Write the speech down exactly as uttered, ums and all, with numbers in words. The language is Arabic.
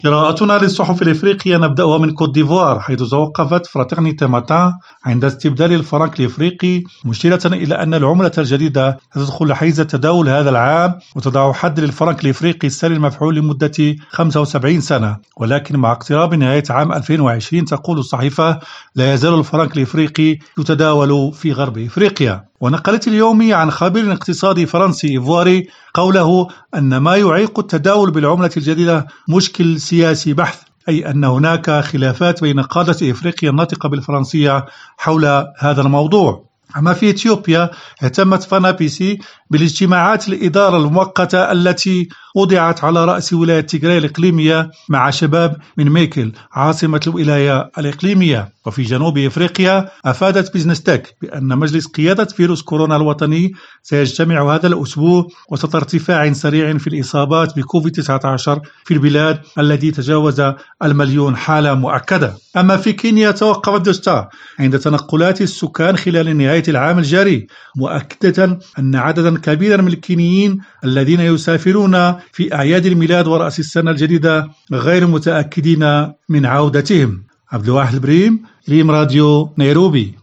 قراءتنا للصحف الإفريقية نبدأها من كوت ديفوار، حيث توقفت فراترنيتي ماتان عند استبدال الفرنك الإفريقي، مشيرة إلى أن العملة الجديدة ستدخل حيز التداول هذا العام وتضع حد للفرنك الإفريقي الساري المفعول لمدة خمسة وسبعين سنة. ولكن مع اقتراب نهاية عام ألفين وعشرين تقول الصحيفة لا يزال الفرنك الإفريقي يتداول في غرب إفريقيا. ونقلت اليومي عن خبير اقتصادي فرنسي إيفواري قوله أن ما يعيق التداول بالعملة الجديدة مشكل سياسي بحث، أي أن هناك خلافات بين قادة إفريقيا الناطقة بالفرنسية حول هذا الموضوع. أما في إثيوبيا اهتمت فانا بيسي بالاجتماعات الإدارة المؤقتة التي وضعت على رأس ولاية تيغراي الإقليمية مع شباب من ميكل عاصمة الولاية الإقليمية. وفي جنوب إفريقيا أفادت بيزنس تك بأن مجلس قيادة فيروس كورونا الوطني سيجتمع هذا الأسبوع وسط ارتفاع سريع في الإصابات بكوفيد تسعة عشر في البلاد الذي تجاوز المليون حالة مؤكدة. أما في كينيا توقفت دوستا عند تنقلات السكان خلال نهاية العام الجاري، مؤكدة أن عددا كبيرا من الكينيين الذين يسافرون في أعياد الميلاد ورأس السنة الجديدة غير متأكدين من عودتهم. عبد الواحد البريم، ريم راديو، نيروبي.